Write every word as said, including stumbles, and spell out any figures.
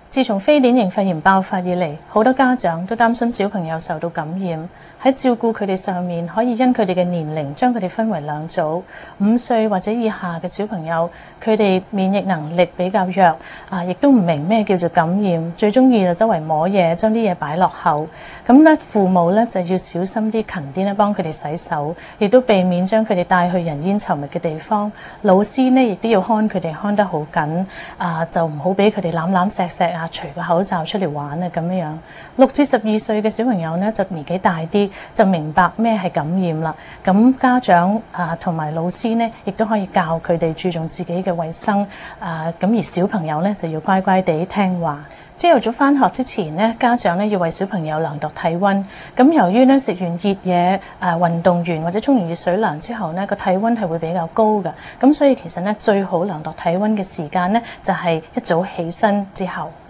自從非典型肺炎爆發以嚟，好多家長都擔心小朋友受到感染。喺照顧佢哋上面，可以因佢哋嘅年齡將佢哋分為兩組。五歲或者以下嘅小朋友，佢哋免疫能力比較弱，啊，亦都唔明咩叫做感染，最中意就周圍摸嘢，將啲嘢擺落口。咁咧，父母咧就要小心啲、勤啲咧，幫佢哋洗手，亦都避免將佢哋帶去人煙稠密嘅地方。老師呢亦都要看佢哋看得好緊，啊，就唔好俾佢哋攬攬錫錫啊，除個口罩出嚟玩啊咁樣樣。六至十二歲嘅小朋友呢，就年紀大啲，就明白咩係感染啦。咁家長啊同埋老師呢，亦都可以教佢哋注重自己嘅衛生啊。咁而小朋友呢，就要乖乖地聽話。朝頭早返學之前呢，家長呢要為小朋友量度體溫。咁由於呢食完熱嘢、誒運動完或者沖完熱水涼之後呢，個體溫係會比較高嘅。咁所以其實呢，最好量度體溫嘅時間呢，就係一早起身之後。